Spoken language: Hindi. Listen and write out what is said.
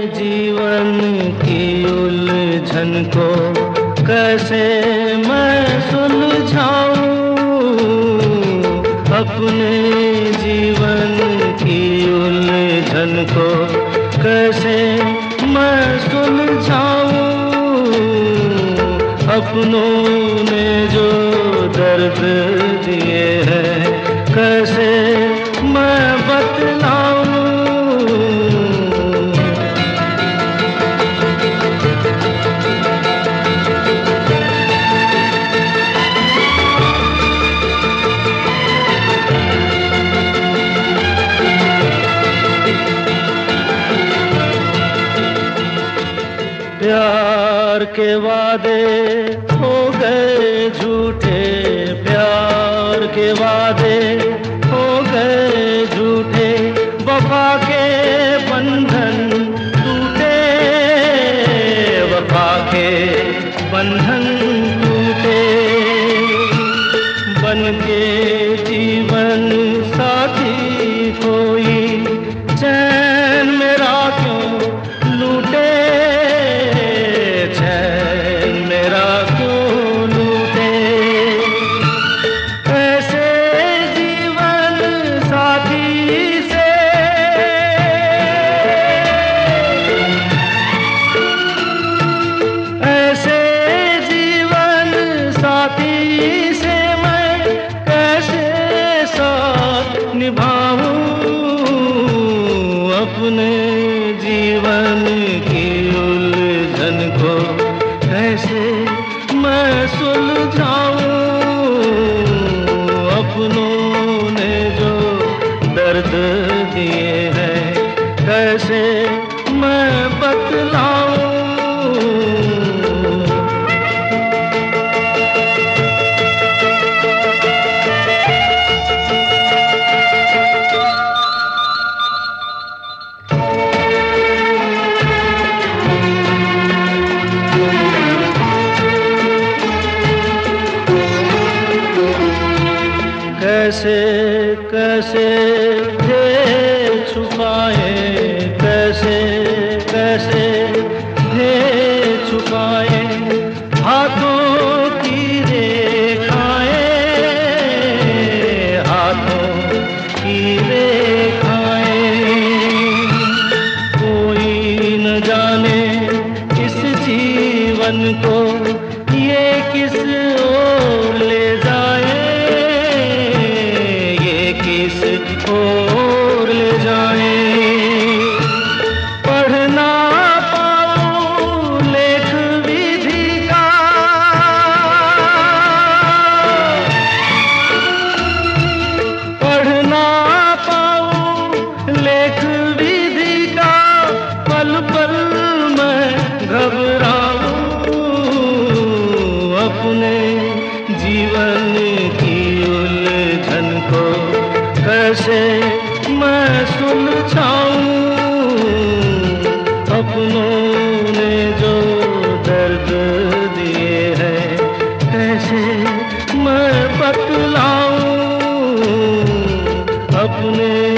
जीवन की उलझन को कैसे मैं सुलझाऊं, अपने जीवन की उलझन को कैसे मैं सुलझाऊं। अपनों ने जो दर्द दिए हैं कैसे मैं बतलाऊं। प्यार के वादे हो गए झूठे, प्यार के वादे हो गए झूठे, वफा के बंधन टूटे, वफा के बंधन टूटे। बनके जीवन साथी कोई चैन मेरा क्यों लूटे, अपने जीवन की उलझन को कैसे मैं सुलझाऊं। अपनों ने जो दर्द दिए हैं कैसे मैं बतलाऊं। कैसे कैसे थे छुपाए, कैसे कैसे थे छुपाए हाथों की रेखाएं, हाथों की रेखाएं। कोई न जाने इस जीवन को ये किस ओर ले जाए, किस ओर ले जाए। पढ़ ना पाऊं लेख विधि का, पढ़ ना पाऊं लेख विधि का, पल पल मैं घबराऊं। अपने जीवन की उलझन को कैसे मैं सुलझाऊं। अपनों ने जो दर्द दिए हैं कैसे मैं बतलाऊं। अपने